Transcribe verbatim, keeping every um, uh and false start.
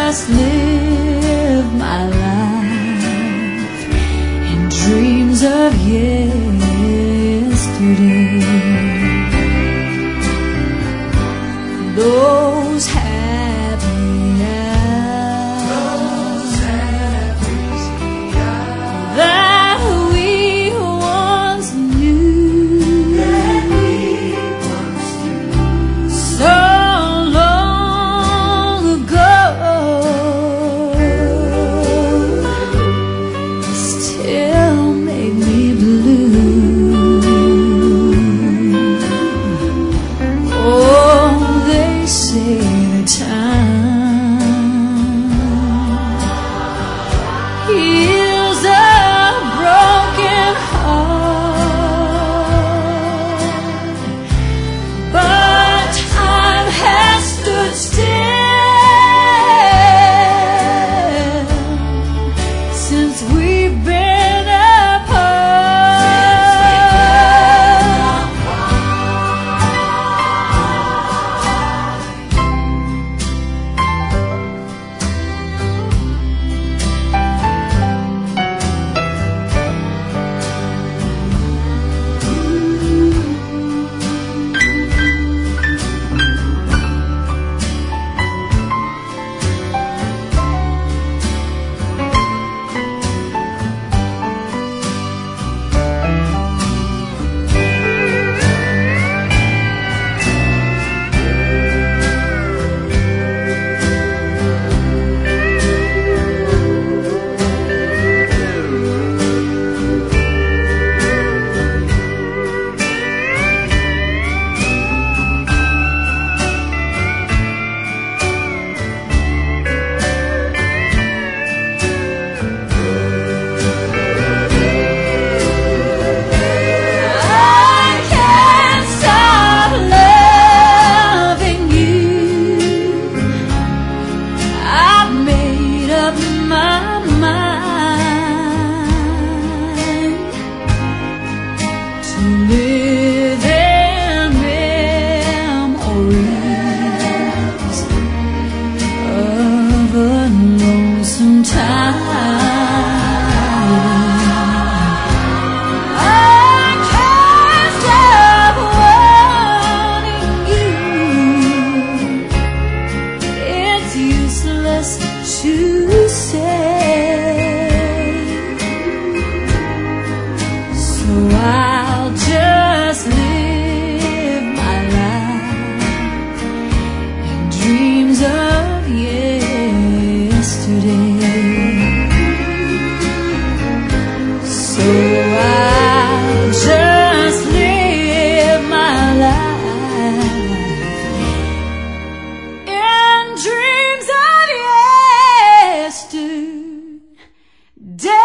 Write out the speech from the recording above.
just live my life in dreams of yesterday. Those happy hours that we once knew, so long ago, still make me blue. Oh, they say the time heals a broken heart, but time has stood still since we've been apart. Live in memories of a lonesome time. I can't stop wanting you. It's useless to say, so I'll just live my life in dreams of yesterday. So I'll just live my life in dreams of yesterday.